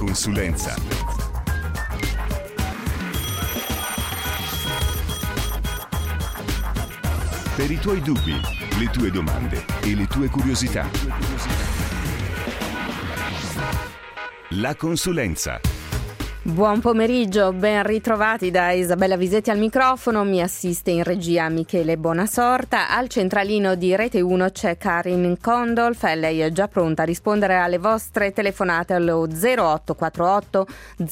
consulenza. Per i tuoi dubbi, le tue domande e le tue curiosità. La consulenza. Buon pomeriggio, ben ritrovati da Isabella Visetti al microfono, mi assiste in regia Michele Bonasorta, al centralino di Rete 1 c'è Karin Condolf e lei è già pronta a rispondere alle vostre telefonate allo 0848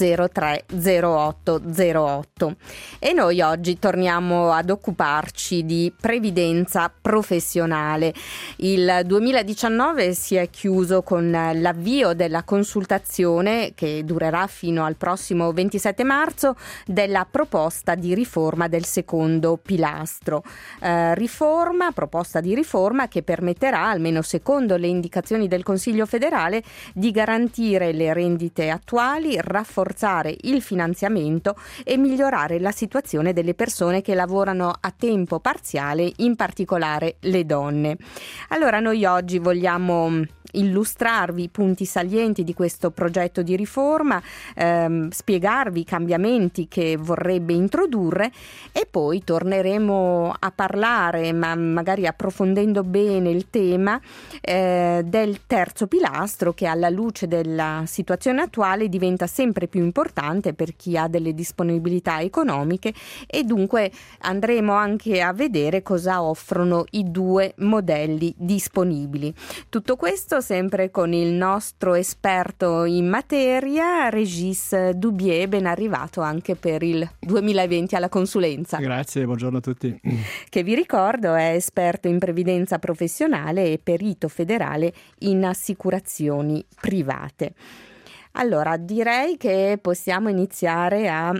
030808. E noi oggi torniamo ad occuparci di previdenza professionale. Il 2019 si è chiuso con l'avvio della consultazione che durerà fino al prossimo 27 marzo della proposta di riforma del secondo pilastro. Proposta di riforma che permetterà, almeno secondo le indicazioni del Consiglio federale, di garantire le rendite attuali, rafforzare il finanziamento e migliorare la situazione delle persone che lavorano a tempo parziale, in particolare le donne. Allora noi oggi vogliamo illustrarvi i punti salienti di questo progetto di riforma, spiegarvi i cambiamenti che vorrebbe introdurre e poi torneremo a parlare, ma magari approfondendo bene il tema, del terzo pilastro che alla luce della situazione attuale diventa sempre più importante per chi ha delle disponibilità economiche e dunque andremo anche a vedere cosa offrono i due modelli disponibili. Tutto questo sempre con il nostro esperto in materia, Régis Dubié, ben arrivato anche per il 2020 alla consulenza. Grazie, buongiorno a tutti. Che vi ricordo è esperto in previdenza professionale e perito federale in assicurazioni private. Allora, direi che possiamo iniziare a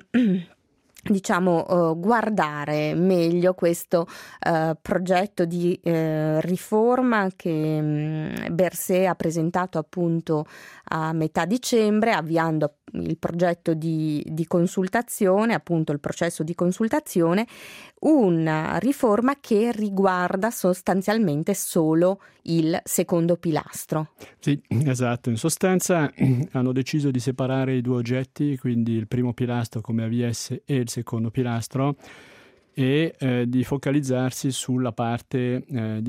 guardare meglio questo progetto di riforma che Berset ha presentato appunto a metà dicembre, avviando il progetto di consultazione, appunto il processo di consultazione, una riforma che riguarda sostanzialmente solo il secondo pilastro. Sì, esatto. In sostanza hanno deciso di separare i due oggetti, quindi il primo pilastro come AVS e il secondo pilastro, e di focalizzarsi sulla parte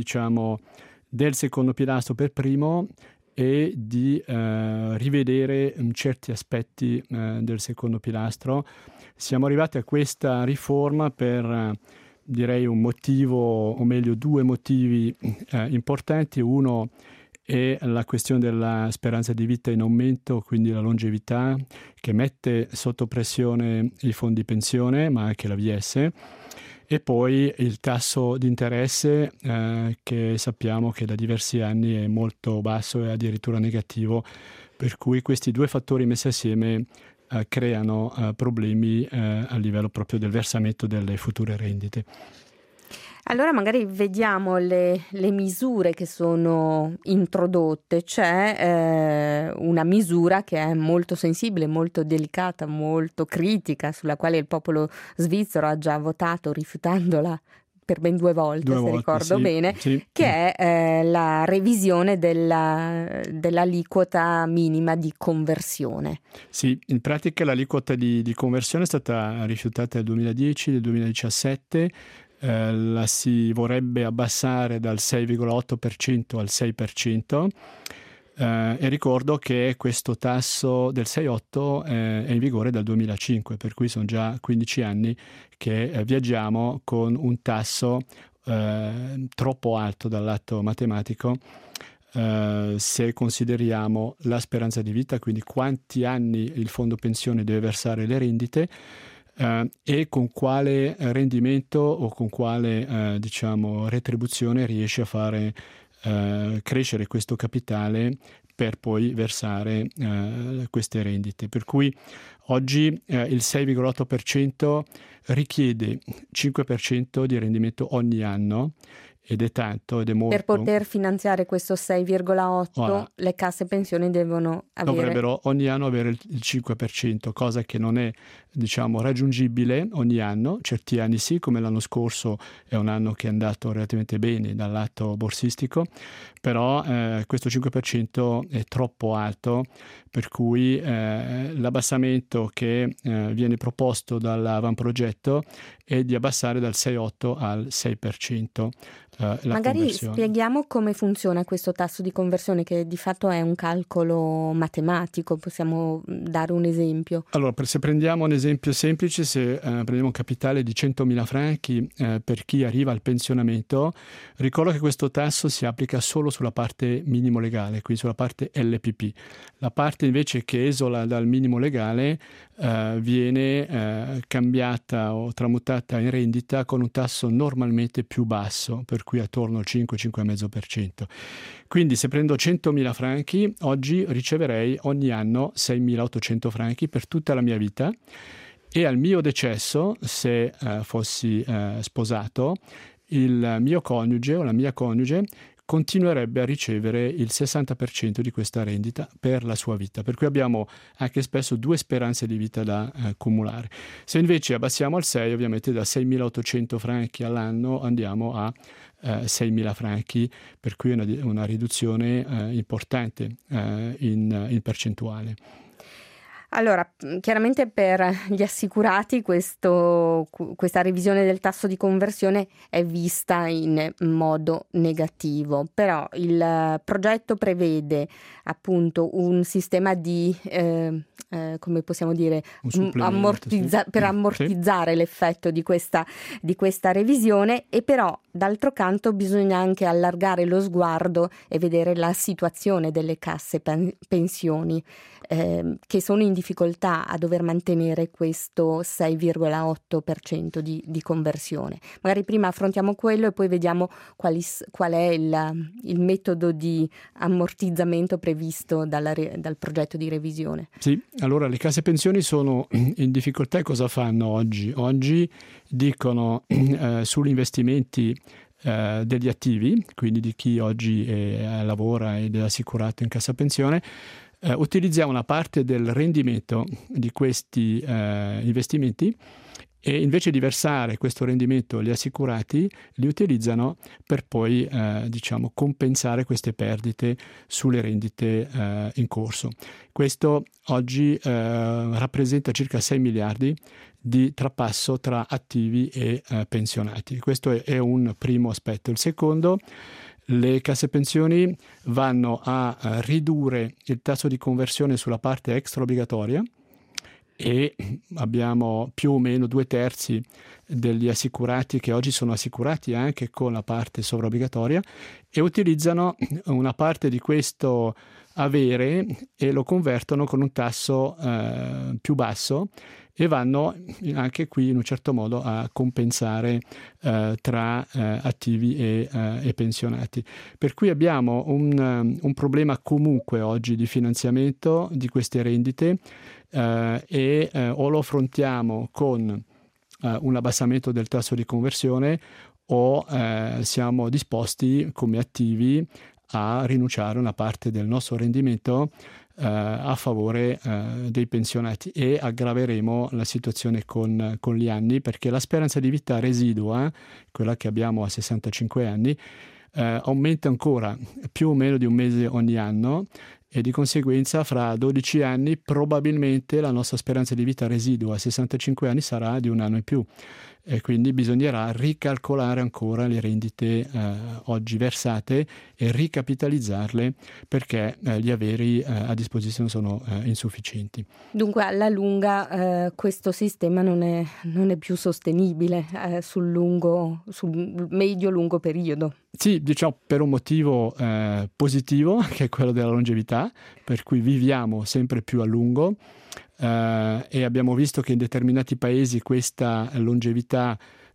del secondo pilastro per primo e di rivedere certi aspetti del secondo pilastro. Siamo arrivati a questa riforma per direi un motivo, o meglio due motivi importanti. Uno è la questione della speranza di vita in aumento, quindi la longevità, che mette sotto pressione i fondi pensione, ma anche l'AVS. E poi il tasso di interesse che sappiamo che da diversi anni è molto basso e addirittura negativo, per cui questi due fattori messi assieme creano problemi a livello proprio del versamento delle future rendite. Allora magari vediamo le misure che sono introdotte. C'è una misura che è molto sensibile, molto delicata, molto critica, sulla quale il popolo svizzero ha già votato rifiutandola per ben due volte, se ricordo bene, sì. Che è la revisione dell'aliquota minima di conversione. Sì, in pratica l'aliquota di conversione è stata rifiutata nel 2010, nel 2017, la si vorrebbe abbassare dal 6,8% al 6%. E ricordo che questo tasso del 6,8 è in vigore dal 2005, per cui sono già 15 anni che viaggiamo con un tasso troppo alto dal lato matematico, se consideriamo la speranza di vita, quindi quanti anni il fondo pensione deve versare le rendite, e con quale rendimento o con quale retribuzione riesce a fare crescere questo capitale per poi versare queste rendite. Per cui oggi il 6,8% richiede 5% di rendimento ogni anno, ed è tanto, ed è molto. Per poter finanziare questo 6,8 le casse pensioni dovrebbero ogni anno avere il 5%, cosa che non è raggiungibile ogni anno. Certi anni sì, come l'anno scorso è un anno che è andato relativamente bene dal lato borsistico, però questo 5% è troppo alto, per cui l'abbassamento che viene proposto dall'avamprogetto è di abbassare dal 6,8 al 6% la Magari conversione. Spieghiamo come funziona questo tasso di conversione, che di fatto è un calcolo matematico. Possiamo dare un esempio? Allora, se prendiamo un esempio semplice, se prendiamo un capitale di 100.000 franchi per chi arriva al pensionamento, ricordo che questo tasso si applica solo sulla parte minimo legale, quindi sulla parte LPP. La parte invece che esula dal minimo legale viene cambiata o tramutata in rendita con un tasso normalmente più basso, per cui attorno al 5-5,5%. Quindi se prendo 100.000 franchi, oggi riceverei ogni anno 6.800 franchi per tutta la mia vita, e al mio decesso, se fossi sposato, il mio coniuge o la mia coniuge continuerebbe a ricevere il 60% di questa rendita per la sua vita, per cui abbiamo anche spesso 2 speranze di vita da accumulare. Se invece abbassiamo al 6, ovviamente da 6.800 franchi all'anno andiamo a 6.000 franchi, per cui una riduzione importante in percentuale. Allora, chiaramente per gli assicurati questa revisione del tasso di conversione è vista in modo negativo, però il progetto prevede appunto un sistema di, come possiamo dire, per ammortizzare l'effetto di questa revisione, e però d'altro canto bisogna anche allargare lo sguardo e vedere la situazione delle casse pensioni, che sono in difficoltà a dover mantenere questo 6,8% di conversione. Magari prima affrontiamo quello e poi vediamo qual è il metodo di ammortizzamento previsto dal progetto di revisione. Sì, allora le casse pensioni sono in difficoltà e cosa fanno oggi? Oggi dicono sugli investimenti degli attivi, quindi di chi oggi lavora ed è assicurato in cassa pensione, utilizziamo una parte del rendimento di questi investimenti, e invece di versare questo rendimento agli assicurati li utilizzano per poi compensare queste perdite sulle rendite in corso. Questo oggi rappresenta circa 6 miliardi di trapasso tra attivi e pensionati. Questo è un primo aspetto. Il secondo: le casse pensioni vanno a ridurre il tasso di conversione sulla parte extra obbligatoria, e abbiamo più o meno 2/3 degli assicurati che oggi sono assicurati anche con la parte sovraobbligatoria, e utilizzano una parte di questo avere e lo convertono con un tasso più basso, e vanno anche qui in un certo modo a compensare tra attivi e pensionati. Per cui abbiamo un problema comunque oggi di finanziamento di queste rendite, o lo affrontiamo con un abbassamento del tasso di conversione, o siamo disposti come attivi a rinunciare a una parte del nostro rendimento a favore dei pensionati, e aggraveremo la situazione con gli anni, perché la speranza di vita residua, quella che abbiamo a 65 anni, aumenta ancora più o meno di un mese ogni anno, e di conseguenza fra 12 anni probabilmente la nostra speranza di vita residua a 65 anni sarà di un anno in più, e quindi bisognerà ricalcolare ancora le rendite oggi versate e ricapitalizzarle, perché gli averi a disposizione sono insufficienti. Dunque alla lunga questo sistema non è più sostenibile sul medio-lungo periodo. Sì, diciamo per un motivo positivo, che è quello della longevità, per cui viviamo sempre più a lungo, e abbiamo visto che in determinati paesi questa longevità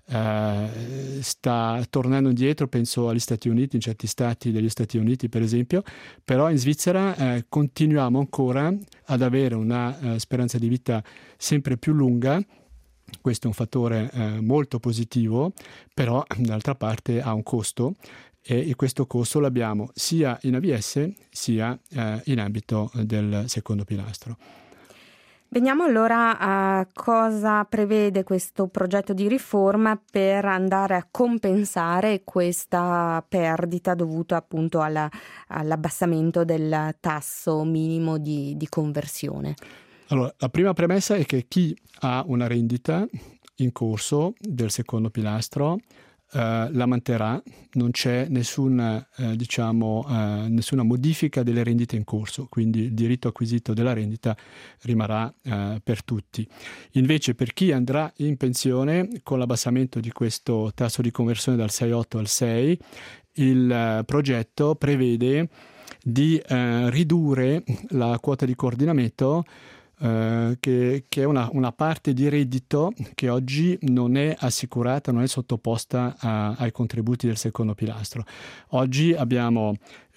sta tornando indietro. Penso agli Stati Uniti, in certi stati degli Stati Uniti per esempio, però in Svizzera continuiamo ancora ad avere una speranza di vita sempre più lunga. Questo è un fattore molto positivo, però d'altra parte ha un costo, e questo costo l'abbiamo sia in AVS sia in ambito del secondo pilastro. Veniamo allora a cosa prevede questo progetto di riforma per andare a compensare questa perdita dovuta appunto all'abbassamento del tasso minimo di conversione. Allora, la prima premessa è che chi ha una rendita in corso del secondo pilastro la manterrà, non c'è nessuna modifica delle rendite in corso, quindi il diritto acquisito della rendita rimarrà per tutti. Invece per chi andrà in pensione, con l'abbassamento di questo tasso di conversione dal 6,8 al 6, il progetto prevede di ridurre la quota di coordinamento, che è una parte di reddito che oggi non è assicurata, non è sottoposta ai contributi del secondo pilastro. Oggi abbiamo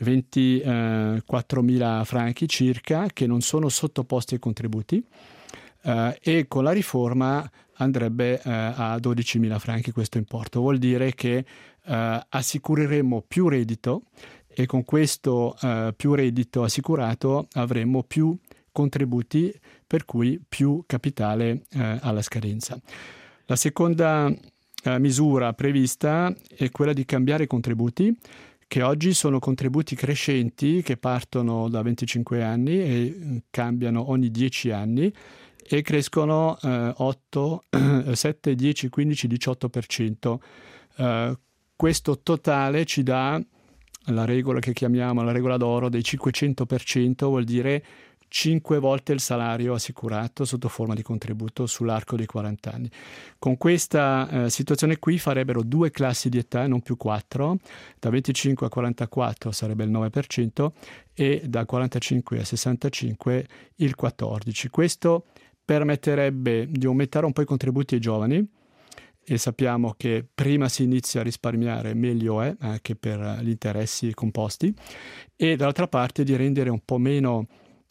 24.000 franchi circa che non sono sottoposti ai contributi, e con la riforma andrebbe a 12.000 franchi questo importo. Vuol dire che assicureremo più reddito, e con questo più reddito assicurato avremo più contributi, per cui più capitale alla scadenza. La seconda misura prevista è quella di cambiare i contributi, che oggi sono contributi crescenti che partono da 25 anni e cambiano ogni 10 anni e crescono 8, 7, 10, 15, 18%. Questo totale ci dà la regola che chiamiamo la regola d'oro dei 500%, vuol dire 5 volte il salario assicurato sotto forma di contributo sull'arco dei 40 anni. Con questa situazione qui farebbero 2 classi di età, non più 4, da 25 a 44 sarebbe il 9% e da 45 a 65 il 14%. Questo permetterebbe di aumentare un po' i contributi ai giovani, e sappiamo che prima si inizia a risparmiare meglio è, anche per gli interessi composti, e dall'altra parte di rendere un po' meno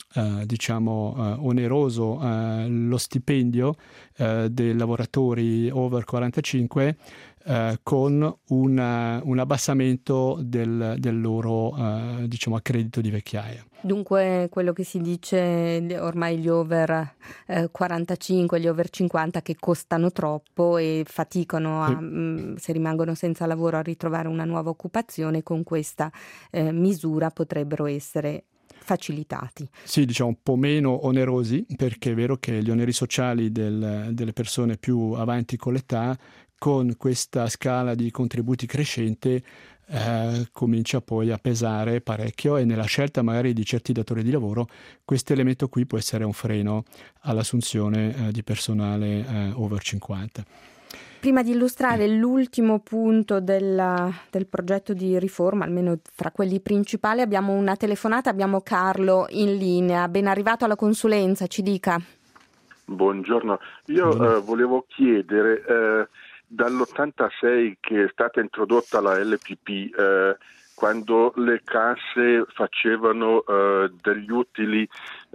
oneroso lo stipendio dei lavoratori over 45 con un abbassamento del loro accredito di vecchiaia. Dunque quello che si dice ormai gli over 45, gli over 50 che costano troppo e faticano se rimangono senza lavoro a ritrovare una nuova occupazione, con questa misura potrebbero essere facilitati. Sì, un po' meno onerosi, perché è vero che gli oneri sociali delle persone più avanti con l'età, con questa scala di contributi crescente, comincia poi a pesare parecchio, e nella scelta magari di certi datori di lavoro questo elemento qui può essere un freno all'assunzione di personale over 50. Prima di illustrare l'ultimo punto del progetto di riforma, almeno fra quelli principali, abbiamo una telefonata, abbiamo Carlo in linea. Ben arrivato alla consulenza, ci dica. Buongiorno, io volevo chiedere, dall'86 che è stata introdotta la LPP, quando le casse facevano degli utili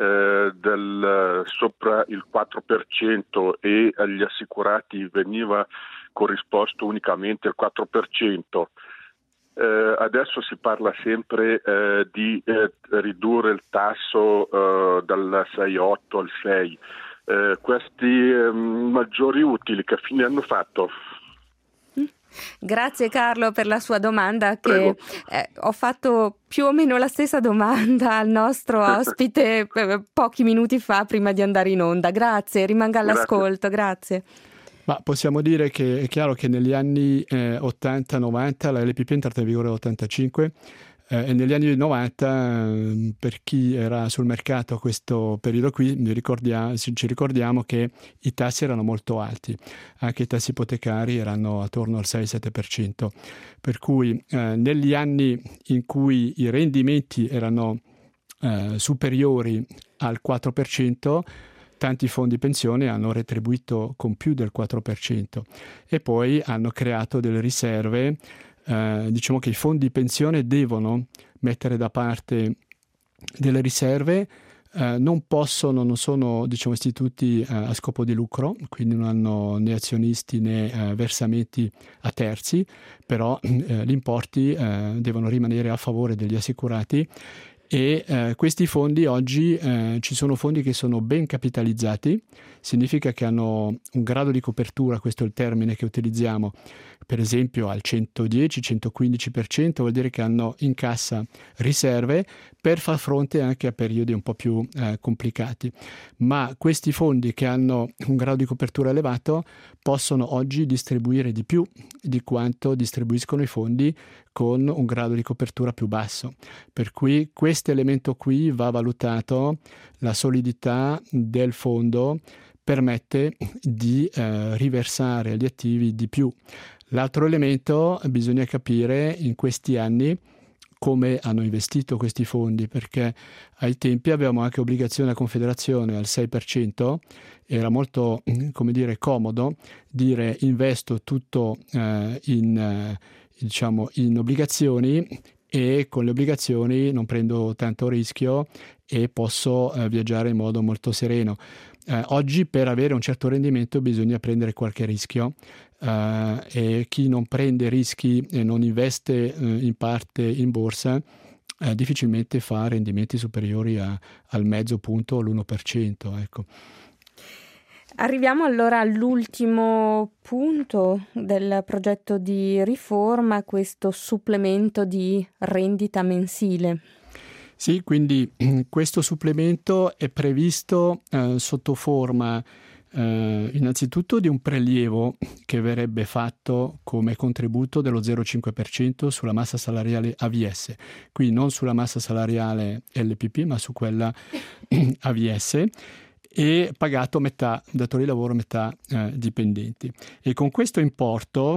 sopra il 4% e agli assicurati veniva corrisposto unicamente il 4%. Adesso si parla sempre di ridurre il tasso dal 6,8 al 6. Questi maggiori utili che fine hanno fatto? Grazie Carlo per la sua domanda, che ho fatto più o meno la stessa domanda al nostro ospite pochi minuti fa prima di andare in onda. Grazie, rimanga all'ascolto, grazie. Ma possiamo dire che è chiaro che negli anni 80-90 la LPP è entrata in vigore nell'85, e negli anni 90, per chi era sul mercato a questo periodo qui, ci ricordiamo che i tassi erano molto alti, anche i tassi ipotecari erano attorno al 6-7%, per cui negli anni in cui i rendimenti erano superiori al 4%, tanti fondi pensione hanno retribuito con più del 4% e poi hanno creato delle riserve. Diciamo che i fondi pensione devono mettere da parte delle riserve, non sono istituti a scopo di lucro, quindi non hanno né azionisti né versamenti a terzi, però gli importi devono rimanere a favore degli assicurati, E questi fondi oggi, ci sono fondi che sono ben capitalizzati, significa che hanno un grado di copertura, questo è il termine che utilizziamo, per esempio al 110-115%, vuol dire che hanno in cassa riserve per far fronte anche a periodi un po' più complicati. Ma questi fondi che hanno un grado di copertura elevato possono oggi distribuire di più di quanto distribuiscono i fondi con un grado di copertura più basso. Per cui questo elemento qui va valutato, la solidità del fondo permette di riversare agli attivi di più. L'altro elemento, bisogna capire in questi anni come hanno investito questi fondi, perché ai tempi avevamo anche obbligazione a Confederazione al 6%, era molto, come dire, comodo dire investo tutto in obbligazioni e con le obbligazioni non prendo tanto rischio e posso viaggiare in modo molto sereno. Oggi per avere un certo rendimento bisogna prendere qualche rischio e chi non prende rischi e non investe in parte in borsa difficilmente fa rendimenti superiori al mezzo punto o all'1%. Ecco. Arriviamo allora all'ultimo punto del progetto di riforma, questo supplemento di rendita mensile. Sì, quindi questo supplemento è previsto sotto forma innanzitutto di un prelievo che verrebbe fatto come contributo dello 0,5% sulla massa salariale AVS, quindi non sulla massa salariale LPP ma su quella AVS, e pagato metà datori di lavoro, metà dipendenti. E con questo importo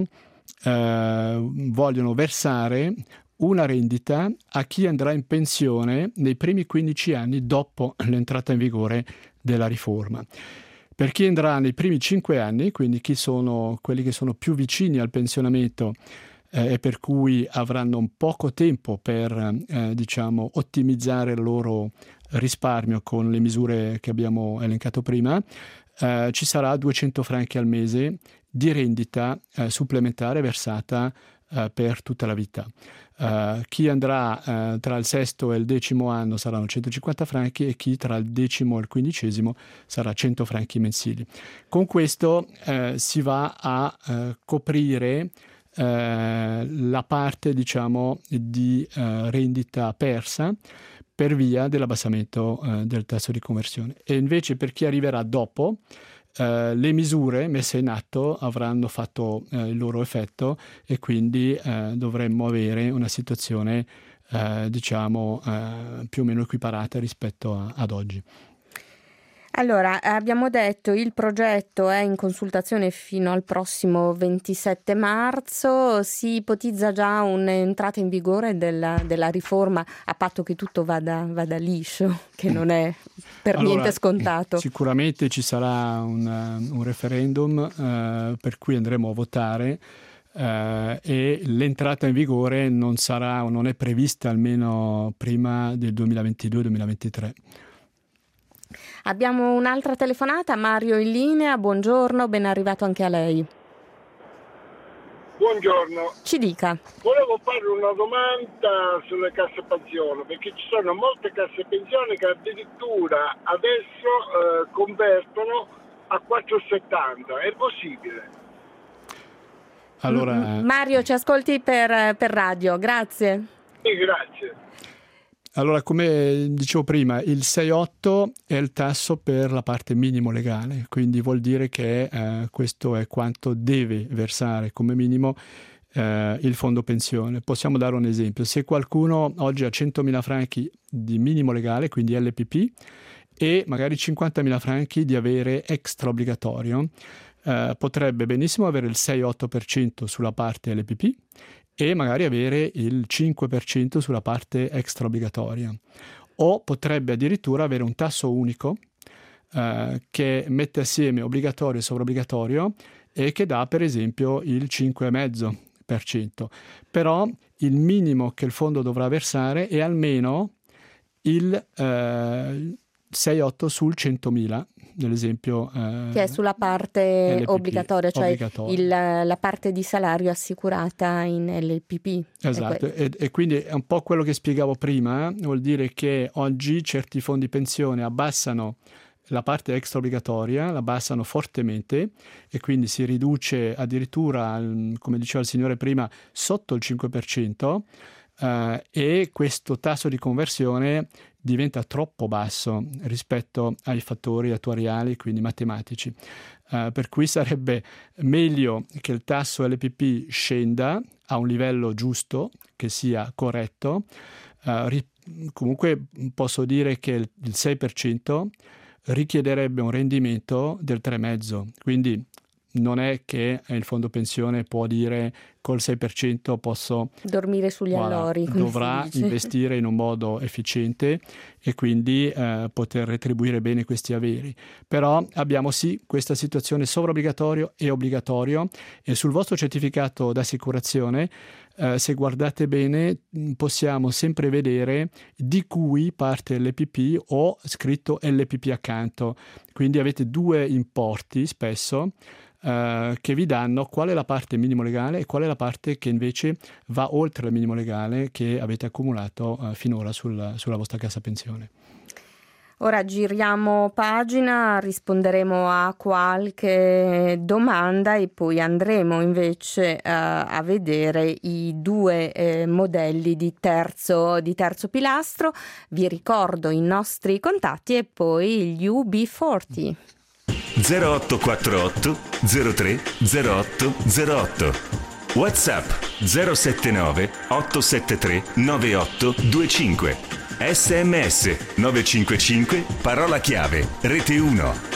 vogliono versare una rendita a chi andrà in pensione nei primi 15 anni dopo l'entrata in vigore della riforma. Per chi andrà nei primi 5 anni, quindi chi sono quelli che sono più vicini al pensionamento e per cui avranno un poco tempo per ottimizzare il loro risparmio con le misure che abbiamo elencato prima, ci sarà 200 franchi al mese di rendita supplementare versata per tutta la vita. Chi andrà tra il sesto e il 10° anno saranno 150 franchi e chi tra il 10° e il 15° sarà 100 franchi mensili. Con questo si va a coprire la parte di rendita persa per via dell'abbassamento del tasso di conversione. E invece per chi arriverà dopo, le misure messe in atto avranno fatto il loro effetto e quindi dovremmo avere una situazione più o meno equiparata rispetto ad oggi. Allora, abbiamo detto il progetto è in consultazione fino al prossimo 27 marzo, si ipotizza già un'entrata in vigore della riforma a patto che tutto vada liscio, che non è niente scontato. Sicuramente ci sarà un referendum per cui andremo a votare e l'entrata in vigore non è prevista almeno prima del 2022-2023. Abbiamo un'altra telefonata, Mario in linea, buongiorno, ben arrivato anche a lei. Buongiorno. Ci dica. Volevo fare una domanda sulle casse pensione, perché ci sono molte casse pensione che addirittura adesso convertono a 4,70. È possibile? Allora, Mario, ci ascolti per radio, grazie. Sì, grazie. Allora, come dicevo prima, il 6,8 è il tasso per la parte minimo legale, quindi vuol dire che questo è quanto deve versare come minimo il fondo pensione. Possiamo dare un esempio. Se qualcuno oggi ha 100.000 franchi di minimo legale, quindi LPP, e magari 50.000 franchi di avere extra obbligatorio, potrebbe benissimo avere il 6,8% sulla parte LPP e magari avere il 5% sulla parte extra obbligatoria, o potrebbe addirittura avere un tasso unico che mette assieme obbligatorio e sovraobbligatorio e che dà per esempio il 5,5%. Però il minimo che il fondo dovrà versare è almeno il 6,8 sul 100.000, nell'esempio che è sulla parte LPP, obbligatoria, cioè la parte di salario assicurata in LPP. Esatto, e quindi è un po' quello che spiegavo prima, vuol dire che oggi certi fondi pensione abbassano la parte extra obbligatoria, la abbassano fortemente e quindi si riduce addirittura, come diceva il signore prima, sotto il 5%, e questo tasso di conversione diventa troppo basso rispetto ai fattori attuariali, quindi matematici. Per cui sarebbe meglio che il tasso LPP scenda a un livello giusto, che sia corretto. Comunque posso dire che il 6% richiederebbe un rendimento del 3,5%, quindi non è che il fondo pensione può dire col 6% posso dormire sugli allori. Dovrà investire in un modo efficiente e quindi poter retribuire bene questi averi. Però abbiamo sì questa situazione sovraobbligatorio e obbligatorio, e sul vostro certificato d'assicurazione se guardate bene possiamo sempre vedere di cui parte l'LPP o scritto LPP accanto, quindi avete due importi spesso che vi danno qual è la parte minimo legale e qual è la parte che invece va oltre il minimo legale che avete accumulato finora sulla vostra cassa pensione. Ora giriamo pagina, risponderemo a qualche domanda e poi andremo invece a vedere i due modelli di terzo pilastro. Vi ricordo i nostri contatti e poi gli UB40. 0848 03 08 08. WhatsApp 079 873 9825. SMS 955 parola chiave Rete 1.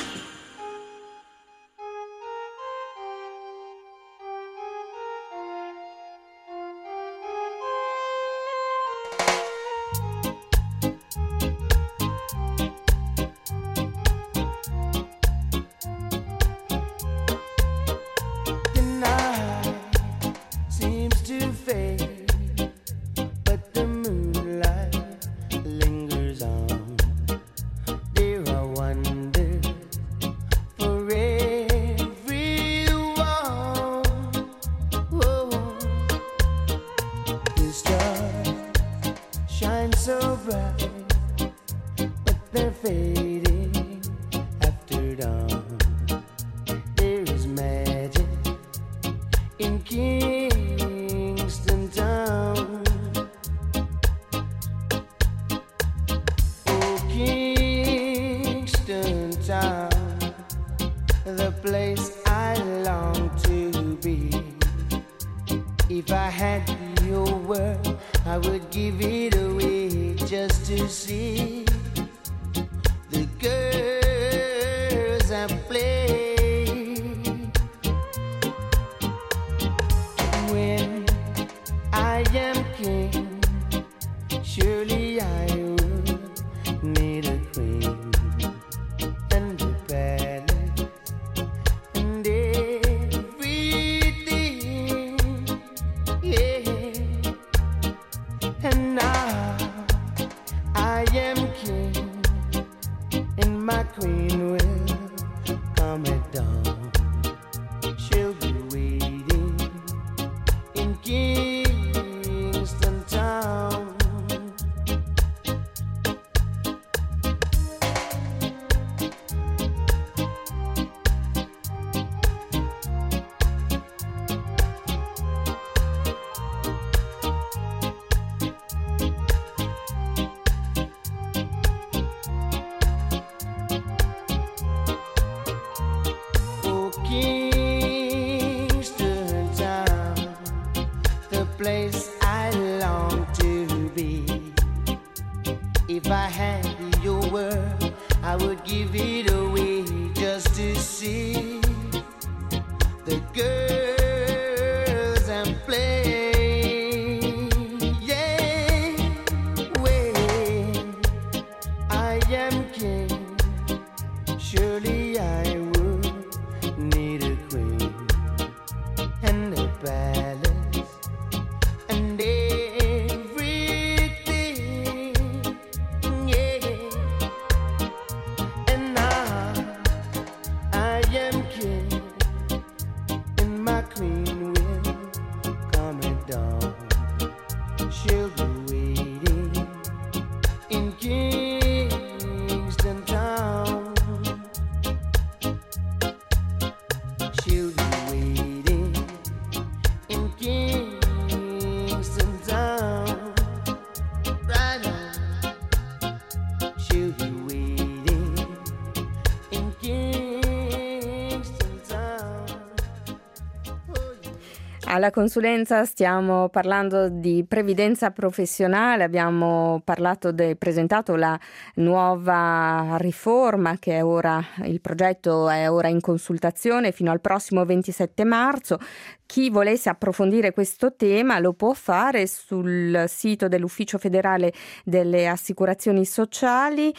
alla consulenza stiamo parlando di previdenza professionale, abbiamo presentato la nuova riforma che è ora, il progetto è ora in consultazione fino al prossimo 27 marzo. Chi volesse approfondire questo tema lo può fare sul sito dell'Ufficio Federale delle Assicurazioni Sociali,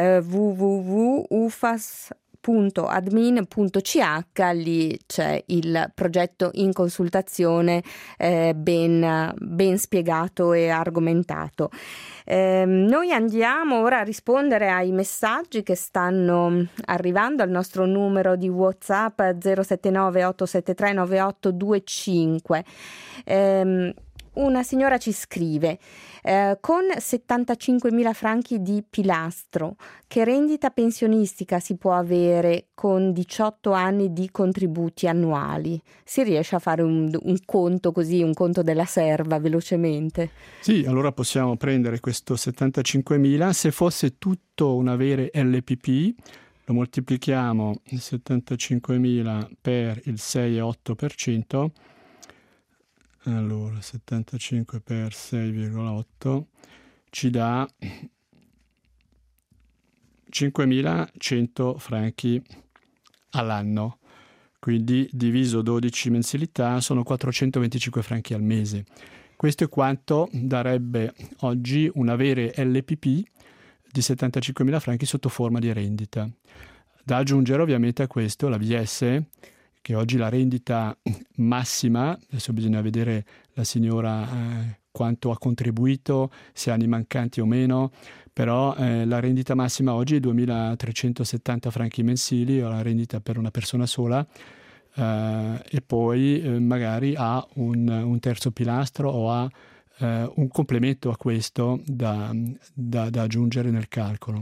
www.ufas.admin.ch, lì c'è il progetto in consultazione ben spiegato e argomentato. Noi andiamo ora a rispondere ai messaggi che stanno arrivando al nostro numero di WhatsApp 079 873 9825. Una signora ci scrive: con 75.000 franchi di pilastro, che rendita pensionistica si può avere con 18 anni di contributi annuali? Si riesce a fare un conto così, un conto della serva velocemente? Sì, allora possiamo prendere questo 75.000, se fosse tutto un avere LPP, lo moltiplichiamo 75.000 per il 6,8%, allora 75 per 6,8 ci dà 5.100 franchi all'anno, quindi diviso 12 mensilità sono 425 franchi al mese. Questo è quanto darebbe oggi un avere LPP di 75.000 franchi sotto forma di rendita. Da aggiungere ovviamente a questo la VS, che oggi la rendita massima, adesso bisogna vedere la signora quanto ha contribuito, se ha anni mancanti o meno, però la rendita massima oggi è 2.370 franchi mensili, o la rendita per una persona sola, e poi magari ha un terzo pilastro o ha un complemento a questo da aggiungere nel calcolo.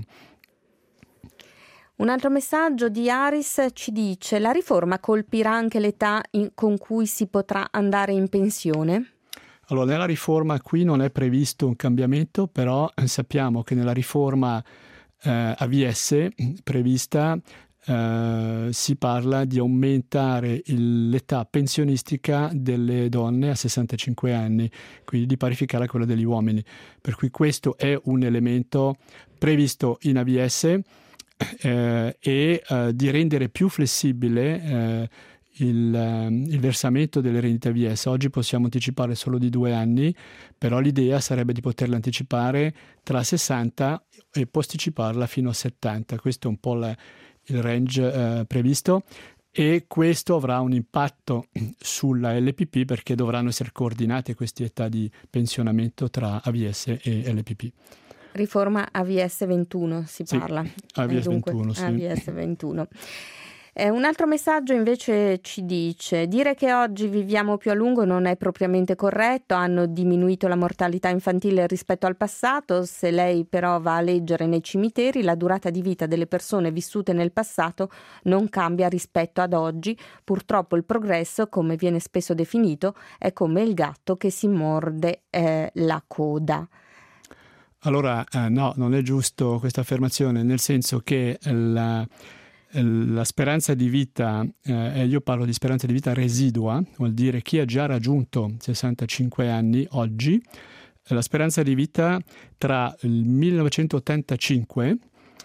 Un altro messaggio di Aris ci dice: la riforma colpirà anche l'età con cui si potrà andare in pensione? Allora, nella riforma qui non è previsto un cambiamento, però sappiamo che nella riforma AVS prevista si parla di aumentare l'età pensionistica delle donne a 65 anni, quindi di parificarla a quella degli uomini. Per cui questo è un elemento previsto in AVS, e di rendere più flessibile il versamento delle rendite AVS. Oggi possiamo anticipare solo di 2 anni, però l'idea sarebbe di poterla anticipare tra 60 e posticiparla fino a 70. Questo è un po' il range previsto, e questo avrà un impatto sulla LPP perché dovranno essere coordinate queste età di pensionamento tra AVS e LPP. Riforma AVS 21 si parla. AVS 21, sì. AVS 21. Un altro messaggio invece ci dice: dire che oggi viviamo più a lungo non è propriamente corretto, hanno diminuito la mortalità infantile rispetto al passato. Se lei però va a leggere nei cimiteri, la durata di vita delle persone vissute nel passato non cambia rispetto ad oggi. Purtroppo il progresso, come viene spesso definito, è come il gatto che si morde la coda. Allora, no, non è giusto questa affermazione, nel senso che la speranza di vita, io parlo di speranza di vita residua, vuol dire chi ha già raggiunto 65 anni oggi, la speranza di vita tra il 1985,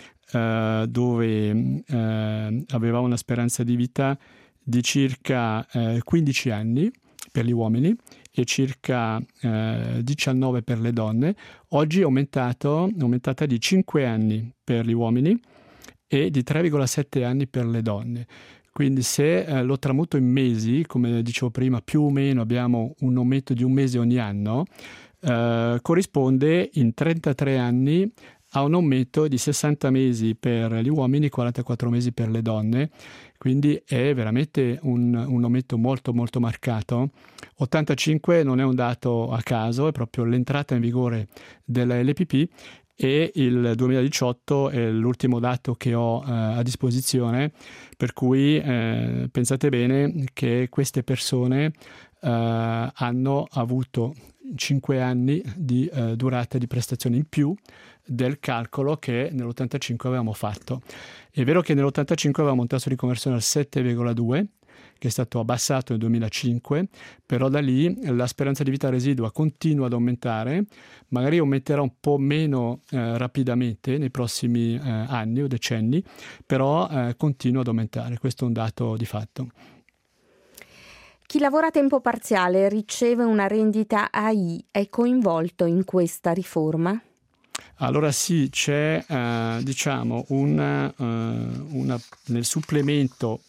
dove aveva una speranza di vita di circa 15 anni per gli uomini e circa 19 per le donne, oggi è aumentata di 5 anni per gli uomini e di 3,7 anni per le donne. Quindi se lo tramuto in mesi, come dicevo prima, più o meno abbiamo un aumento di un mese ogni anno, corrisponde in 33 anni a un aumento di 60 mesi per gli uomini e 44 mesi per le donne, quindi è veramente un aumento molto molto marcato. 85 non è un dato a caso, è proprio l'entrata in vigore della LPP, e il 2018 è l'ultimo dato che ho a disposizione, per cui pensate bene che queste persone hanno avuto 5 anni di durata di prestazioni in più del calcolo che nell'85 avevamo fatto. È vero che nell'85 avevamo un tasso di conversione al 7,2, che è stato abbassato nel 2005, però da lì la speranza di vita residua continua ad aumentare, magari aumenterà un po' meno rapidamente nei prossimi anni o decenni, però continua ad aumentare, questo è un dato di fatto. Chi lavora a tempo parziale riceve una rendita AI, è coinvolto in questa riforma? Allora sì, c'è nel supplemento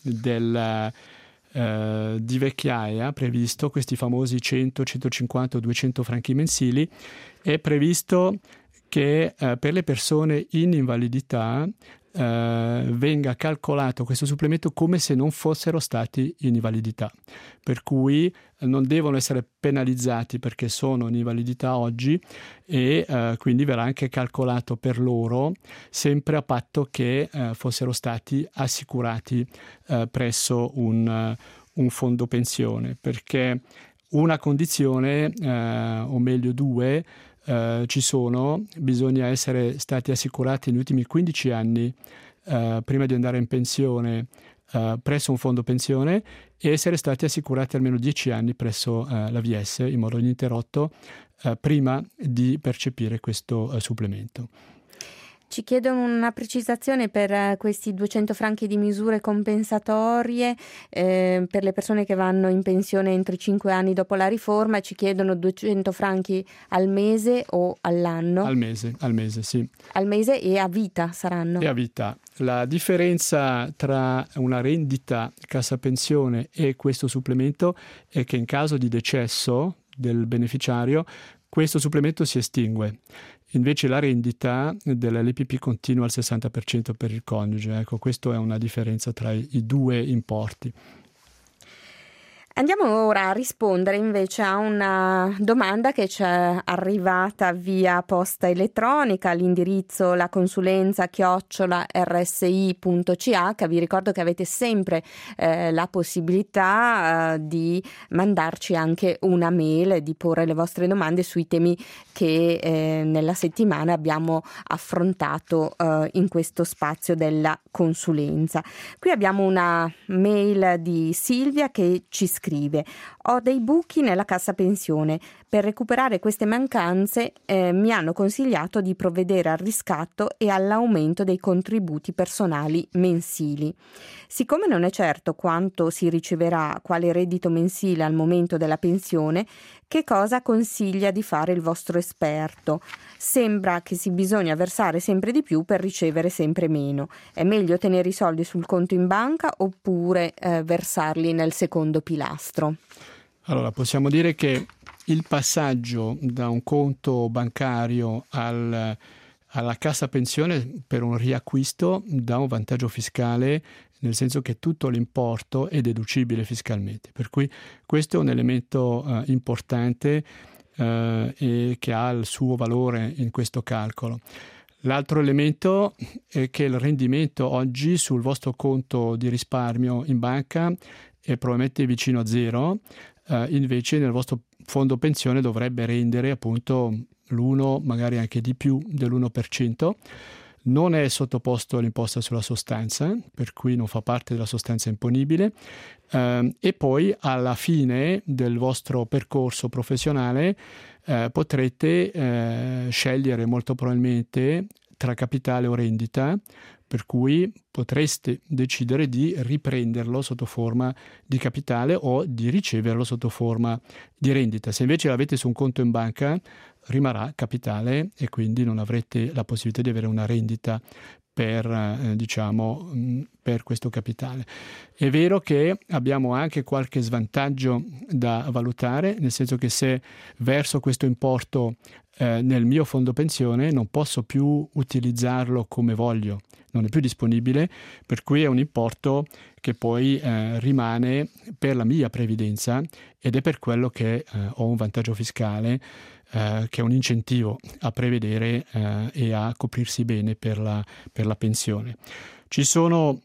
di vecchiaia previsto questi famosi 100, 150 o 200 franchi mensili, è previsto che per le persone in invalidità venga calcolato questo supplemento come se non fossero stati in invalidità, per cui non devono essere penalizzati perché sono in invalidità oggi e quindi verrà anche calcolato per loro, sempre a patto che fossero stati assicurati presso un fondo pensione, perché una condizione o meglio due ci sono: bisogna essere stati assicurati negli ultimi 15 anni prima di andare in pensione presso un fondo pensione e essere stati assicurati almeno 10 anni presso la VS in modo ininterrotto prima di percepire questo supplemento. Ci chiedono una precisazione per questi 200 franchi di misure compensatorie per le persone che vanno in pensione entro i 5 anni dopo la riforma. Ci chiedono 200 franchi al mese o all'anno? Al mese, sì. Al mese e a vita saranno? E a vita. La differenza tra una rendita cassa pensione e questo supplemento è che in caso di decesso del beneficiario questo supplemento si estingue. Invece la rendita dell'LPP continua al 60% per il coniuge. Ecco, questa è una differenza tra i due importi. Andiamo ora a rispondere invece a una domanda che ci è arrivata via posta elettronica all'indirizzo laconsulenza@rsi.ch. Vi ricordo che avete sempre la possibilità di mandarci anche una mail, di porre le vostre domande sui temi che nella settimana abbiamo affrontato in questo spazio della consulenza. Qui abbiamo una mail di Silvia che ci scrive: ho dei buchi nella cassa pensione. Per recuperare queste mancanze mi hanno consigliato di provvedere al riscatto e all'aumento dei contributi personali mensili. Siccome non è certo quanto si riceverà quale reddito mensile al momento della pensione, che cosa consiglia di fare il vostro esperto? Sembra che si bisogna versare sempre di più per ricevere sempre meno. È meglio tenere i soldi sul conto in banca oppure versarli nel secondo pilastro? Allora, possiamo dire che il passaggio da un conto bancario alla cassa pensione per un riacquisto dà un vantaggio fiscale, nel senso che tutto l'importo è deducibile fiscalmente. Per cui questo è un elemento importante e che ha il suo valore in questo calcolo. L'altro elemento è che il rendimento oggi sul vostro conto di risparmio in banca è probabilmente vicino a zero, invece nel vostro fondo pensione dovrebbe rendere appunto l'1, magari anche di più dell'1%. Non è sottoposto all'imposta sulla sostanza, per cui non fa parte della sostanza imponibile, e poi alla fine del vostro percorso professionale potrete scegliere molto probabilmente tra capitale o rendita, per cui potreste decidere di riprenderlo sotto forma di capitale o di riceverlo sotto forma di rendita. Se invece l'avete su un conto in banca, rimarrà capitale e quindi non avrete la possibilità di avere una rendita per questo capitale. È vero che abbiamo anche qualche svantaggio da valutare, nel senso che se verso questo importo nel mio fondo pensione non posso più utilizzarlo come voglio, non è più disponibile, per cui è un importo che poi rimane per la mia previdenza ed è per quello che ho un vantaggio fiscale che è un incentivo a prevedere e a coprirsi bene per la pensione. Ci sono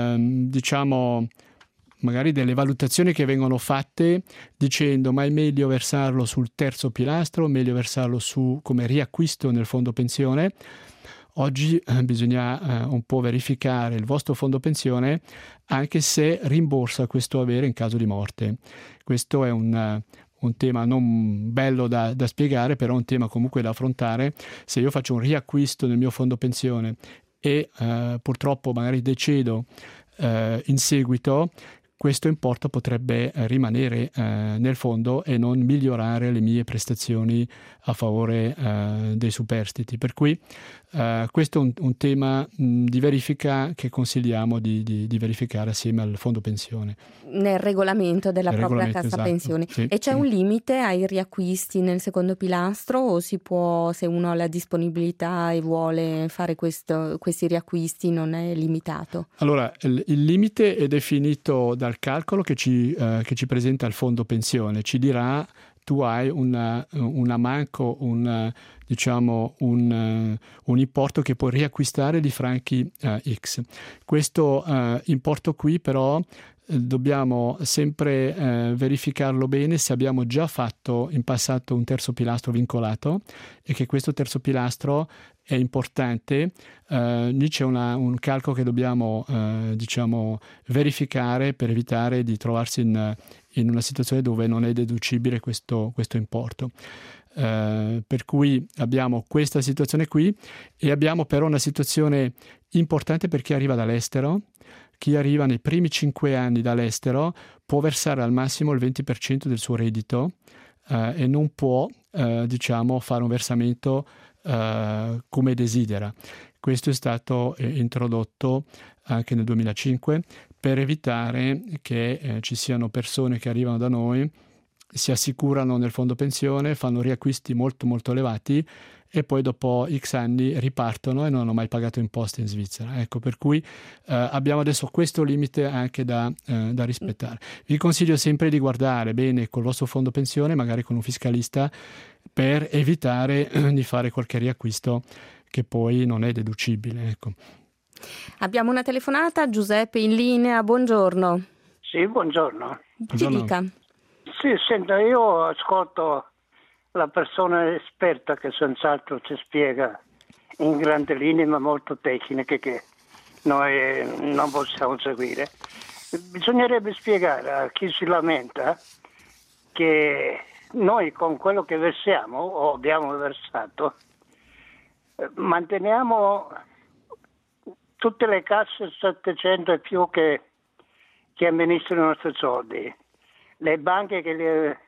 magari delle valutazioni che vengono fatte dicendo ma è meglio versarlo sul terzo pilastro, meglio versarlo come riacquisto nel fondo pensione. Oggi bisogna un po' verificare il vostro fondo pensione anche se rimborsa questo avere in caso di morte. Questo è un tema non bello da spiegare, però un tema comunque da affrontare. Se io faccio un riacquisto nel mio fondo pensione e purtroppo magari decedo in seguito, questo importo potrebbe rimanere nel fondo e non migliorare le mie prestazioni a favore dei superstiti. Per cui questo è un tema di verifica che consigliamo di verificare assieme al fondo pensione. Nel regolamento della propria cassa esatto, pensione. sì, E c'è un limite ai riacquisti nel secondo pilastro o si può, se uno ha la disponibilità e vuole fare questi riacquisti, non è limitato? Allora, il limite è definito dal calcolo che ci presenta il fondo pensione. Ci dirà: tu hai un ammanco, un importo che puoi riacquistare di franchi X. Questo importo qui però dobbiamo sempre verificarlo bene se abbiamo già fatto in passato un terzo pilastro vincolato e che questo terzo pilastro è importante. Lì c'è un calcolo che dobbiamo verificare per evitare di trovarsi in una situazione dove non è deducibile questo importo. Per cui abbiamo questa situazione qui e abbiamo però una situazione importante per chi arriva dall'estero. Chi arriva nei primi 5 anni dall'estero può versare al massimo il 20% del suo reddito e non può fare un versamento come desidera. Questo è stato introdotto anche nel 2005 per evitare che ci siano persone che arrivano da noi, si assicurano nel fondo pensione, fanno riacquisti molto molto elevati e poi dopo X anni ripartono e non hanno mai pagato imposte in Svizzera. Ecco, per cui abbiamo adesso questo limite anche da rispettare. Vi consiglio sempre di guardare bene col vostro fondo pensione, magari con un fiscalista, per evitare di fare qualche riacquisto che poi non è deducibile. Ecco. Abbiamo una telefonata, Giuseppe in linea, buongiorno. Sì, buongiorno. Ci dica. Sì, senta, io ascolto la persona esperta che senz'altro ci spiega in grandi linee ma molto tecniche che noi non possiamo seguire. Bisognerebbe spiegare a chi si lamenta che noi con quello che versiamo o abbiamo versato manteniamo tutte le casse 700 e più che amministrano i nostri soldi, le banche che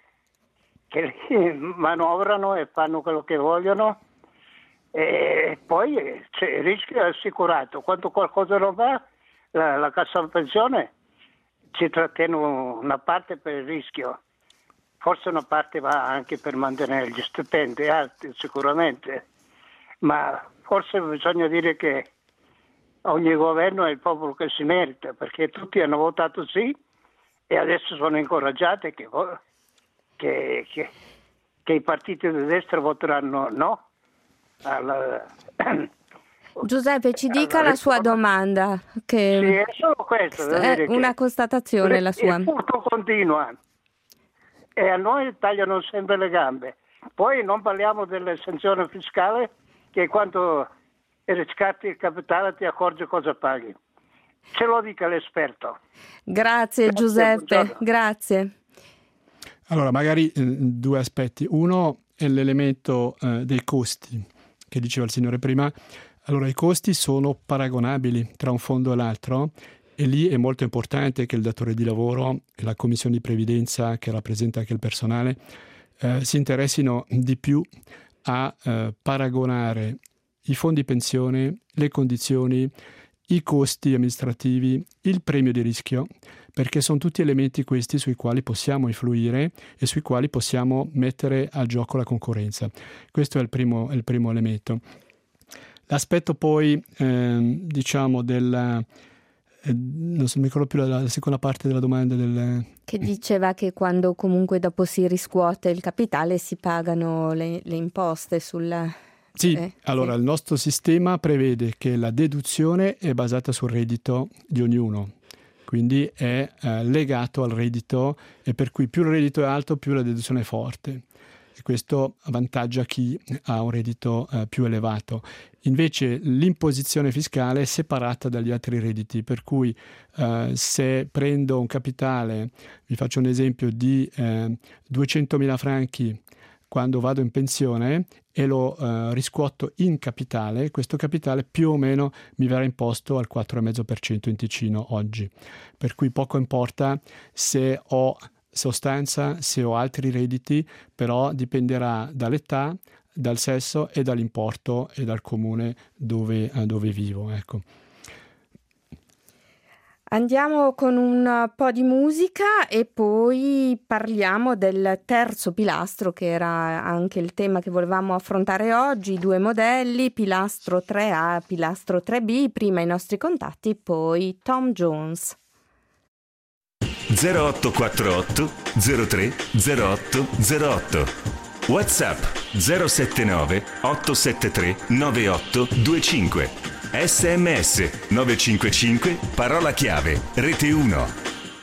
li manovrano e fanno quello che vogliono, e poi c'è il rischio assicurato. Quando qualcosa non va, la cassa pensione ci trattiene una parte per il rischio, forse una parte va anche per mantenere gli stipendi alti sicuramente, ma forse bisogna dire che ogni governo è il popolo che si merita, perché tutti hanno votato sì e adesso sono incoraggiati che i partiti di destra voteranno no. Giuseppe, ci dica la sua domanda. Che sì, è solo questo. È una constatazione la sua. Il furto continua e a noi tagliano sempre le gambe. Poi non parliamo dell'esenzione fiscale, che quando riscatti il capitale ti accorgi cosa paghi. Ce lo dica l'esperto. Grazie Giuseppe, buongiorno. Grazie. Allora, magari due aspetti. Uno è l'elemento dei costi, che diceva il signore prima. Allora, i costi sono paragonabili tra un fondo e l'altro e lì è molto importante che il datore di lavoro e la commissione di previdenza, che rappresenta anche il personale, si interessino di più a paragonare i fondi pensione, le condizioni, i costi amministrativi, il premio di rischio, perché sono tutti elementi questi sui quali possiamo influire e sui quali possiamo mettere a gioco la concorrenza. Questo è il primo elemento. L'aspetto poi, non so, mi ricordo più la seconda parte della domanda. Che diceva che quando comunque dopo si riscuote il capitale si pagano le imposte sul... Sì, allora il nostro sistema prevede che la deduzione è basata sul reddito di ognuno, quindi è legato al reddito e per cui più il reddito è alto più la deduzione è forte. e questo avvantaggia chi ha un reddito più elevato. Invece l'imposizione fiscale è separata dagli altri redditi, per cui se prendo un capitale, vi faccio un esempio di 200.000 franchi quando vado in pensione e lo riscuoto in capitale, questo capitale più o meno mi verrà imposto al 4,5% in Ticino oggi. Per cui poco importa se ho sostanza, se ho altri redditi, però dipenderà dall'età, dal sesso e dall'importo e dal comune dove vivo. Ecco. Andiamo con un po' di musica e poi parliamo del terzo pilastro, che era anche il tema che volevamo affrontare oggi, 2 modelli, pilastro 3A, pilastro 3B, prima i nostri contatti, poi Tom Jones. 0848 03 08 08 WhatsApp 079 873 9825 SMS 955 parola chiave Rete 1.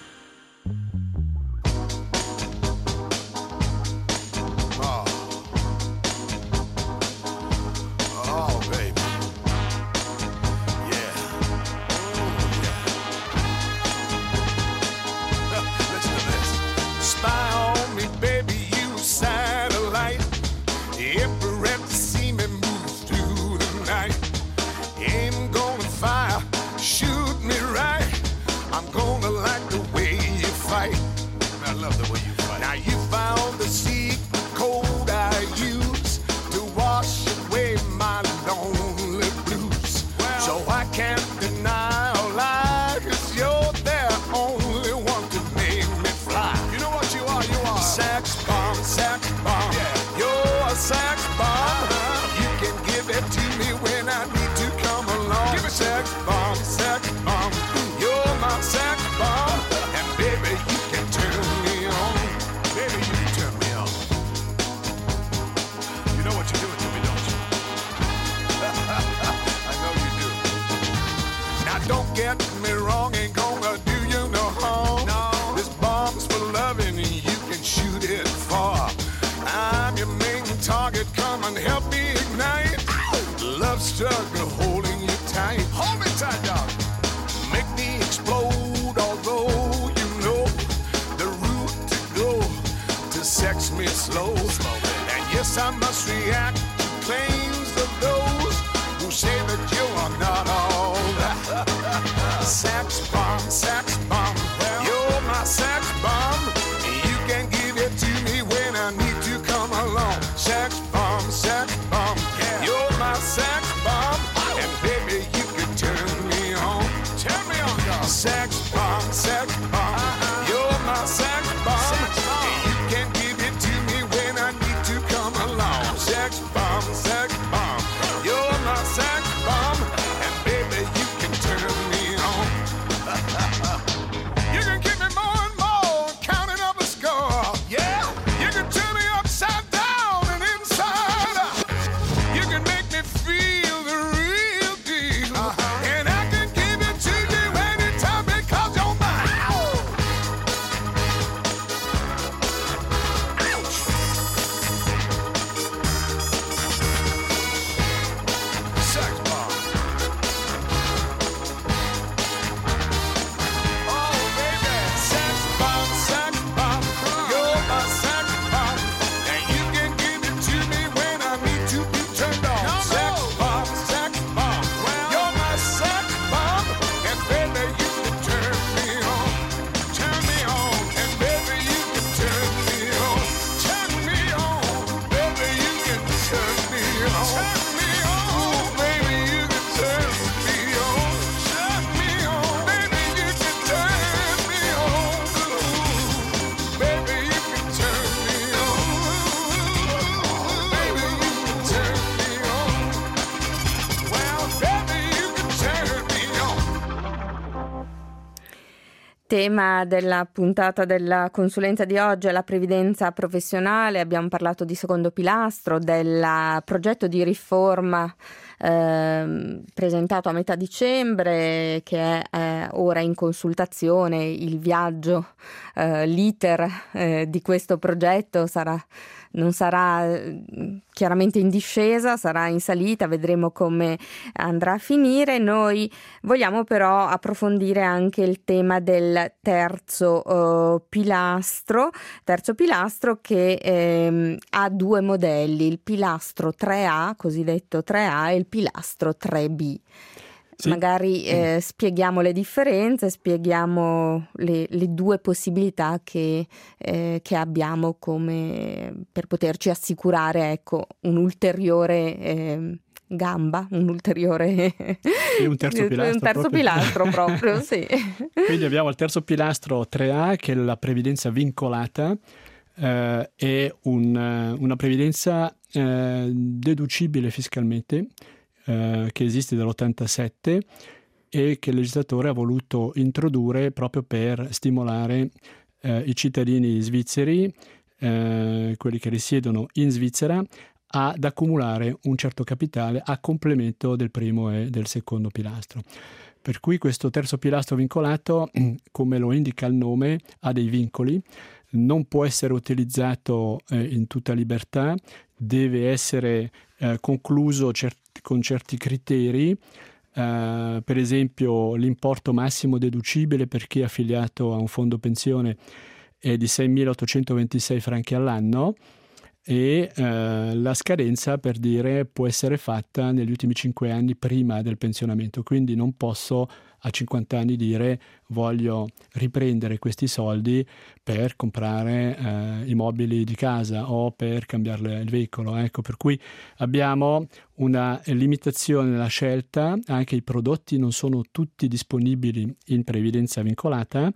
Struggle holding you tight. Hold me tight, dog. Make me explode, although you know the route to go to sex me slow. And yes, I must react to claims of those who say that you are not all that. Sex bomb, you're my sex bomb. You can give it to me when I need to come along. Sex bomb, yeah. You're my sex bomb, and baby, you can turn me on. Turn me on, dog. Sex bomb, you're my sex bomb. You can give it to me when I need to come along. Sex bomb, you're my sex bomb, and baby, you can turn me on. You can give me more and more, counting up a score. Yeah, you can turn me upside down and inside out. You can make me feel the real deal, and I can give it to you anytime because you're mine. Ouch. Sex bomb. Oh baby, sex bomb, you're my sex bomb, and you can give it to me when I need to be turned on. Sex bomb, you're my sex bomb, and baby you can turn me on, and baby you can turn me on, baby you can turn me on, ooh baby you can turn me on, baby you can turn me on, baby you can turn me on, baby you can turn me on, well baby you can turn me on. Tema della puntata della consulenza di oggi è la previdenza professionale. Abbiamo parlato di secondo pilastro, del progetto di riforma presentato a metà dicembre, che è ora in consultazione. Il viaggio, l'iter di questo progetto sarà non sarà chiaramente in discesa, sarà in salita, vedremo come andrà a finire. Noi vogliamo però approfondire anche il tema del terzo pilastro che ha due modelli, il pilastro 3A, cosiddetto 3A, e il pilastro 3B. Sì. Magari spieghiamo le differenze, spieghiamo le due possibilità che abbiamo come per poterci assicurare, ecco, un ulteriore gamba, un ulteriore e un terzo pilastro proprio, sì. Quindi abbiamo il terzo pilastro 3A, che è la previdenza vincolata, è una previdenza deducibile fiscalmente, che esiste dall'87 e che il legislatore ha voluto introdurre proprio per stimolare i cittadini svizzeri, quelli che risiedono in Svizzera, ad accumulare un certo capitale a complemento del primo e del secondo pilastro. Per cui questo terzo pilastro vincolato, come lo indica il nome, ha dei vincoli, non può essere utilizzato in tutta libertà, deve essere concluso con certi criteri, per esempio l'importo massimo deducibile per chi è affiliato a un fondo pensione è di 6.826 franchi all'anno e la scadenza, per dire, può essere fatta negli ultimi 5 anni prima del pensionamento, quindi non posso a 50 anni dire voglio riprendere questi soldi per comprare i mobili di casa o per cambiare il veicolo. Ecco, per cui abbiamo una limitazione nella scelta, anche i prodotti non sono tutti disponibili in previdenza vincolata,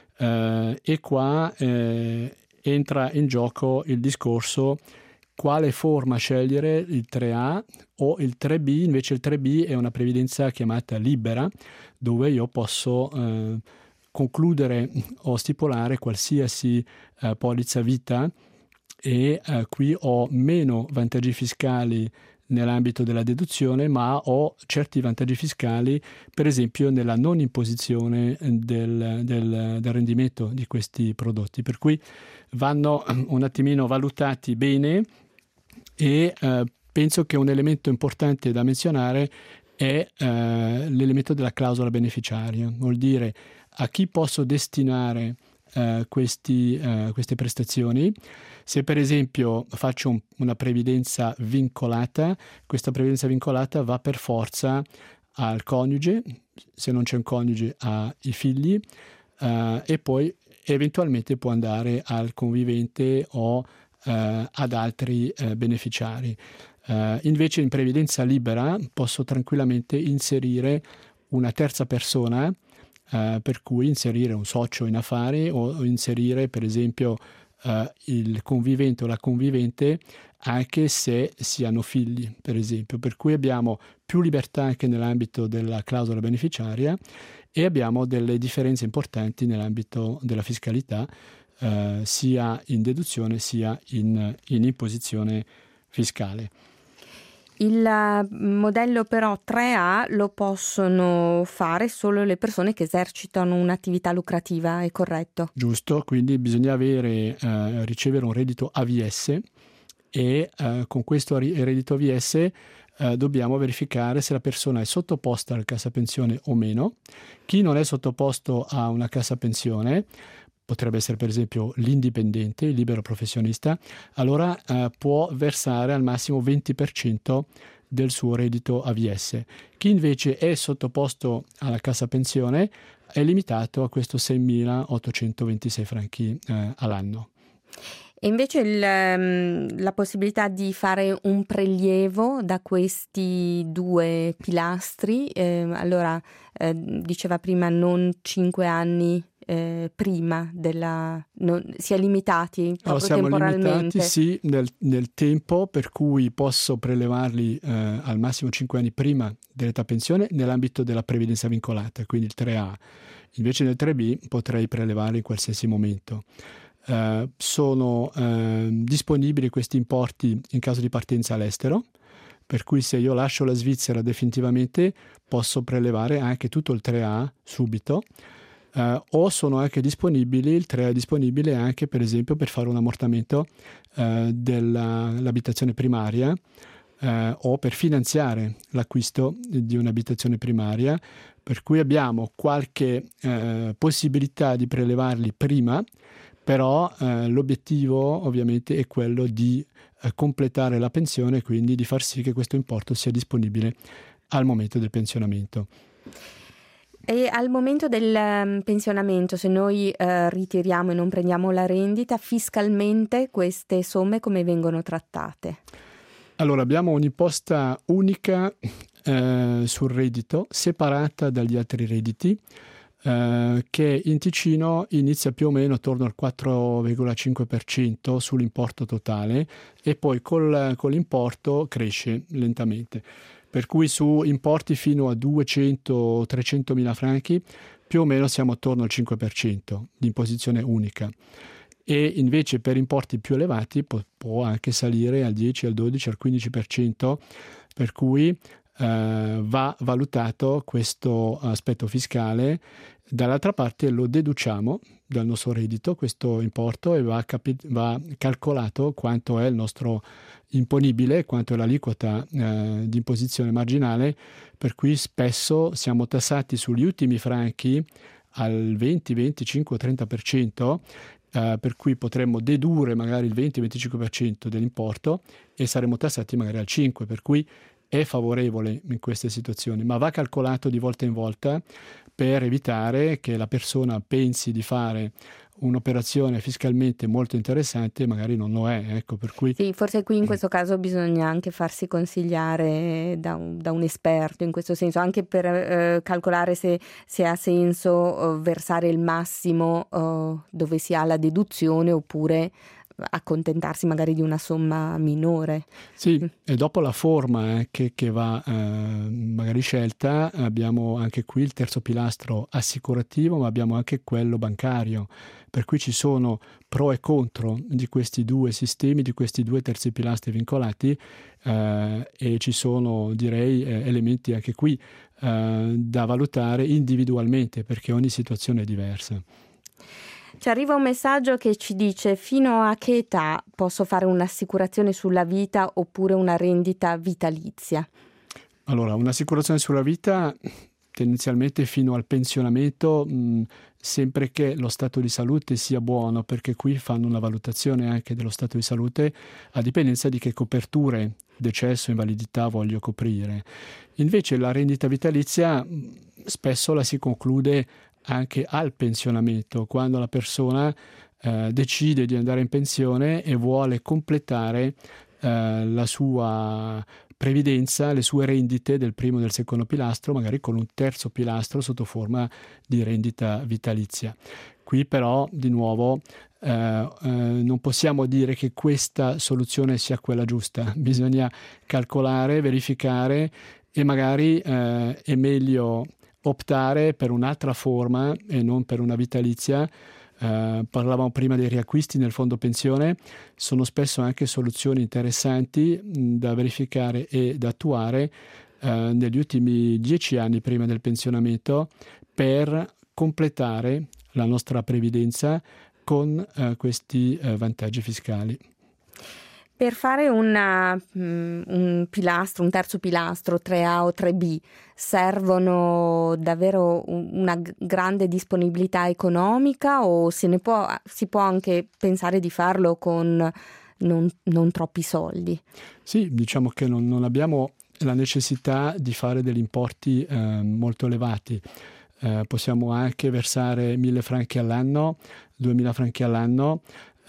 e qua entra in gioco il discorso quale forma scegliere, il 3A o il 3B. Invece il 3B è una previdenza chiamata libera, dove io posso concludere o stipulare qualsiasi polizza vita e qui ho meno vantaggi fiscali nell'ambito della deduzione, ma ho certi vantaggi fiscali, per esempio nella non imposizione del rendimento di questi prodotti, per cui vanno un attimino valutati bene e penso che un elemento importante da menzionare è l'elemento della clausola beneficiaria, vuol dire a chi posso destinare queste prestazioni. Se per esempio faccio una previdenza vincolata, questa previdenza vincolata va per forza al coniuge, se non c'è un coniuge ai figli, e poi eventualmente può andare al convivente o ad altri beneficiari. Invece in previdenza libera posso tranquillamente inserire una terza persona, per cui inserire un socio in affari o inserire per esempio il convivente o la convivente anche se si hanno figli, per esempio, per cui abbiamo più libertà anche nell'ambito della clausola beneficiaria e abbiamo delle differenze importanti nell'ambito della fiscalità, sia in deduzione sia in imposizione fiscale. Il modello però 3A lo possono fare solo le persone che esercitano un'attività lucrativa, è corretto? Giusto, quindi bisogna ricevere un reddito AVS e con questo reddito AVS dobbiamo verificare se la persona è sottoposta alla cassa pensione o meno. Chi non è sottoposto a una cassa pensione, potrebbe essere per esempio l'indipendente, il libero professionista, allora può versare al massimo 20% del suo reddito AVS. Chi invece è sottoposto alla cassa pensione è limitato a questo 6.826 franchi all'anno. E invece la possibilità di fare un prelievo da questi due pilastri, allora diceva prima non 5 anni prima si è limitati proprio siamo temporalmente. Limitati sì nel tempo, per cui posso prelevarli al massimo 5 anni prima dell'età pensione nell'ambito della previdenza vincolata, quindi il 3A. Invece nel 3B potrei prelevarli in qualsiasi momento. Sono disponibili questi importi in caso di partenza all'estero, per cui se io lascio la Svizzera definitivamente posso prelevare anche tutto il 3A subito. o sono anche disponibili, il TREA è disponibile anche per esempio per fare un ammortamento dell'abitazione primaria, o per finanziare l'acquisto di un'abitazione primaria, per cui abbiamo qualche possibilità di prelevarli prima, però l'obiettivo ovviamente è quello di completare la pensione, quindi di far sì che questo importo sia disponibile al momento del pensionamento. E al momento del pensionamento, se noi ritiriamo e non prendiamo la rendita, fiscalmente queste somme come vengono trattate? Allora, abbiamo un'imposta unica sul reddito, separata dagli altri redditi, che in Ticino inizia più o meno attorno al 4,5% sull'importo totale e poi con l'importo cresce lentamente. Per cui su importi fino a 200-300 mila franchi più o meno siamo attorno al 5% di imposizione unica. E invece per importi più elevati può anche salire al 10, al 12, al 15%, per cui va valutato questo aspetto fiscale. Dall'altra parte lo deduciamo dal nostro reddito, questo importo, e va calcolato quanto è il nostro imponibile, quanto è l'aliquota di imposizione marginale, per cui spesso siamo tassati sugli ultimi franchi al 20, 25, 30%, per cui potremmo dedurre magari il 20-25% dell'importo e saremo tassati magari al 5%, per cui è favorevole in queste situazioni, ma va calcolato di volta in volta per evitare che la persona pensi di fare un'operazione fiscalmente molto interessante e magari non lo è. Ecco, per cui... Sì, forse qui in questo caso bisogna anche farsi consigliare da un esperto in questo senso, anche per calcolare se ha senso versare il massimo dove si ha la deduzione oppure accontentarsi magari di una somma minore. Sì, e dopo la forma che va magari scelta, abbiamo anche qui il terzo pilastro assicurativo, ma abbiamo anche quello bancario, per cui ci sono pro e contro di questi due sistemi, di questi due terzi pilastri vincolati, e ci sono, direi, elementi anche qui da valutare individualmente, perché ogni situazione è diversa. Ci arriva un messaggio che ci dice: fino a che età posso fare un'assicurazione sulla vita oppure una rendita vitalizia? Allora, un'assicurazione sulla vita tendenzialmente fino al pensionamento, sempre che lo stato di salute sia buono, perché qui fanno una valutazione anche dello stato di salute a dipendenza di che coperture, decesso, invalidità voglio coprire. Invece la rendita vitalizia spesso la si conclude anche al pensionamento, quando la persona decide di andare in pensione e vuole completare la sua previdenza, le sue rendite del primo e del secondo pilastro, magari con un terzo pilastro sotto forma di rendita vitalizia. Qui però, di nuovo, non possiamo dire che questa soluzione sia quella giusta, bisogna calcolare, verificare e magari è meglio optare per un'altra forma e non per una vitalizia. Parlavamo prima dei riacquisti nel fondo pensione, sono spesso anche soluzioni interessanti da verificare e da attuare negli ultimi 10 anni prima del pensionamento per completare la nostra previdenza con questi vantaggi fiscali. Per fare un pilastro, un terzo pilastro, 3A o 3B, servono davvero una grande disponibilità economica o si può anche pensare di farlo con non troppi soldi? Sì, diciamo che non abbiamo la necessità di fare degli importi molto elevati. Possiamo anche versare 1.000 franchi all'anno, 2.000 franchi all'anno.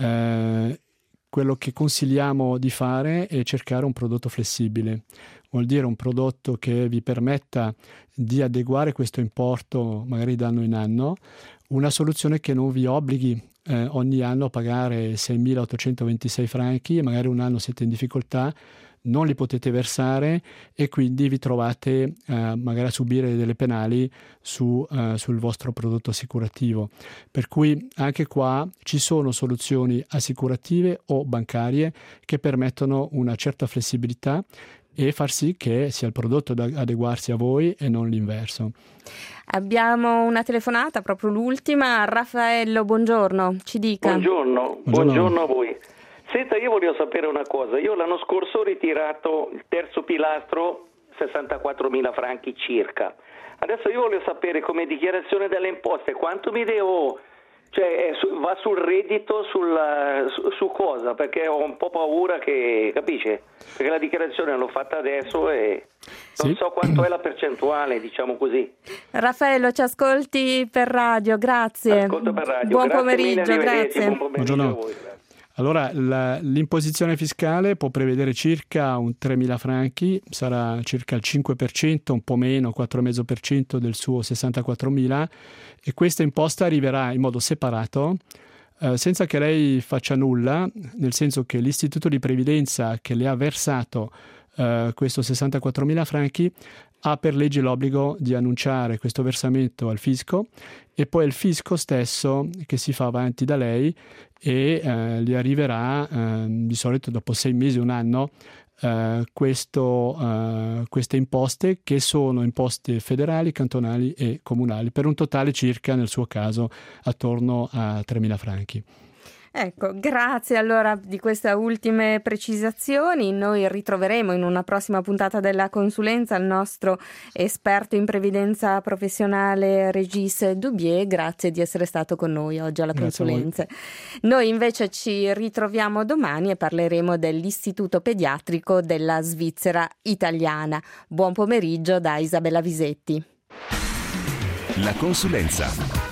Quello che consigliamo di fare è cercare un prodotto flessibile, vuol dire un prodotto che vi permetta di adeguare questo importo magari da anno in anno, una soluzione che non vi obblighi ogni anno a pagare 6.826 franchi e magari un anno siete in difficoltà, non li potete versare e quindi vi trovate magari a subire delle penali sul vostro prodotto assicurativo. Per cui anche qua ci sono soluzioni assicurative o bancarie che permettono una certa flessibilità e far sì che sia il prodotto ad adeguarsi a voi e non l'inverso. Abbiamo una telefonata, proprio l'ultima. Raffaello, buongiorno, ci dica. Buongiorno a voi. Senta, io voglio sapere una cosa. Io l'anno scorso ho ritirato il terzo pilastro, 64.000 franchi circa. Adesso io voglio sapere, come dichiarazione delle imposte, quanto mi devo, cioè va sul reddito, su cosa? Perché ho un po' paura che, capisce? Perché la dichiarazione l'ho fatta adesso e non so quanto è la percentuale, diciamo così. Raffaello, ci ascolti per radio, grazie. Ascolto per radio. Buon Grazie pomeriggio, mille, grazie. Buon pomeriggio a voi. Allora, l'imposizione fiscale può prevedere circa un 3.000 franchi, sarà circa il 5%, un po' meno, 4,5% del suo 64.000, e questa imposta arriverà in modo separato, senza che lei faccia nulla, nel senso che l'istituto di previdenza che le ha versato questo 64.000 franchi ha per legge l'obbligo di annunciare questo versamento al fisco, e poi è il fisco stesso che si fa avanti da lei e gli arriverà di solito dopo 6 mesi, un anno, queste imposte, che sono imposte federali, cantonali e comunali, per un totale circa, nel suo caso, attorno a 3.000 franchi. Ecco, grazie allora di queste ultime precisazioni. Noi ritroveremo in una prossima puntata della consulenza il nostro esperto in previdenza professionale Régis Dubié. Grazie di essere stato con noi oggi alla consulenza. Noi invece ci ritroviamo domani e parleremo dell'Istituto Pediatrico della Svizzera Italiana. Buon pomeriggio da Isabella Visetti. La consulenza.